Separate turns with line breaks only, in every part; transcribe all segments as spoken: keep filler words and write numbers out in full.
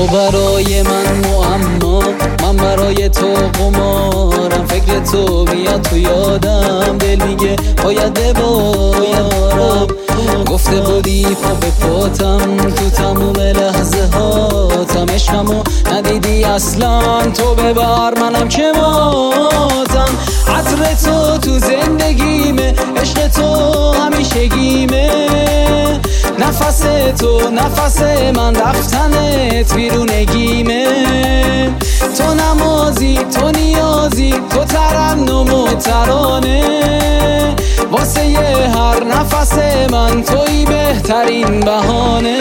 برای من معما، من برای تو قمارم. فکر تو میاد تو یادم، دل میگه باید ببارم. گفته بودی پا به پاتم تو تموم لحظه هاتم. عشقمو ندیدی اصلا، تو ببر منم که ماتم. عطر تو تو زندگیمه، عشق تو همیشگیمه. نفس تو نفس من، رفتنت بیرونگیمه. تو نمازی تو نیازی، تو ترنم و ترانه. واسه یه هر نفس من تویی بهترین بهانه.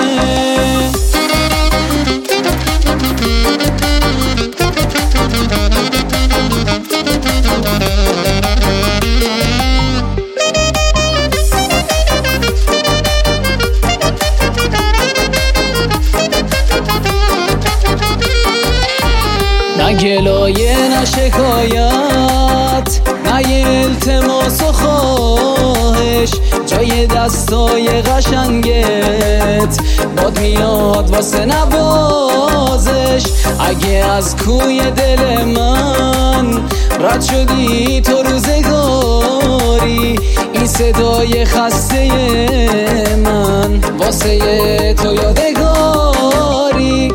نه گلایه نه شکایت، نه یه التماس و خواهش. جای دستای قشنگت باد میاد واسه نوازش. اگه از کوی دل من رد شدی تو روزگاری، این صدای خسته من واسه تو یادگاری.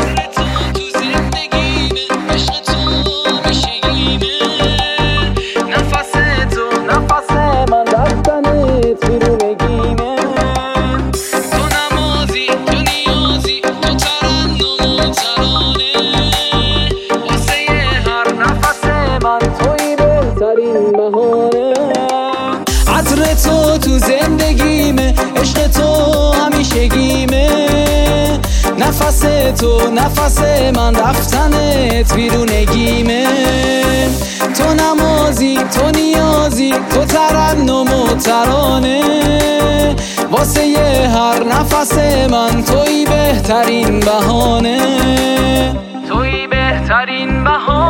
عطر تو تو زندگیمه، عشق تو همیشگیمه. نفس تو نفس من، رفتنت بیرونگیمه. تو نمازی تو نیازی، تو ترنم و ترانه. واسه یه هر نفس من تویی بهترین بهانه، تویی بهترین بهانه.